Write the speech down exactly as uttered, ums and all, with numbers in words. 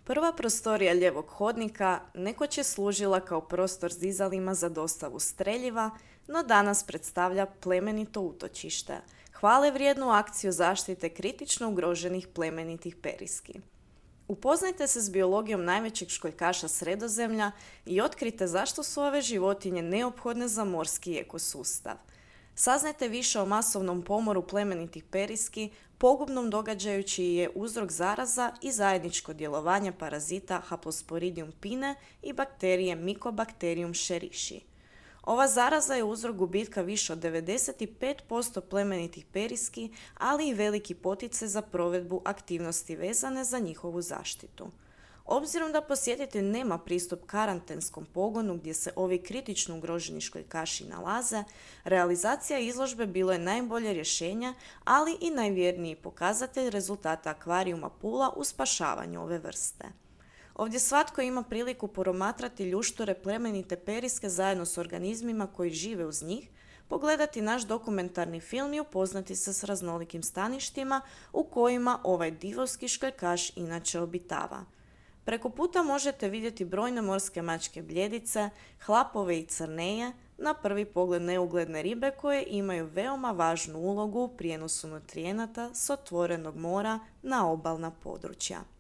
Prva prostorija lijevog hodnika nekoć je služila kao prostor s dizalima za dostavu streljiva, no danas predstavlja plemenito utočište, hvale vrijednu akciju zaštite kritično ugroženih plemenitih periski. Upoznajte se s biologijom najvećeg školjkaša Sredozemlja i otkrite zašto su ove životinje neophodne za morski ekosustav. Saznajte više o masovnom pomoru plemenitih periski, pogubnom događaju čiji je uzrok zaraza i zajedničko djelovanje parazita Haposporidium pine i bakterije Mycobacterium scherishi. Ova zaraza je uzrok gubitka više od devedeset pet posto plemenitih periski, ali i veliki poticaj za provedbu aktivnosti vezane za njihovu zaštitu. Obzirom da posjetitelj nema pristup karantenskom pogonu gdje se ovi kritično ugroženi školjkaši nalaze, realizacija izložbe bilo je najbolje rješenje, ali i najvjerniji pokazatelj rezultata akvarijuma Pula u spašavanju ove vrste. Ovdje svatko ima priliku promatrati ljušture plemenite periske zajedno s organizmima koji žive uz njih, pogledati naš dokumentarni film i upoznati se s raznolikim staništima u kojima ovaj divovski školjkaš inače obitava. Preko puta možete vidjeti brojne morske mačke bljedice, hlapove i crneje, na prvi pogled neugledne ribe koje imaju veoma važnu ulogu u prijenosu nutrijenata s otvorenog mora na obalna područja.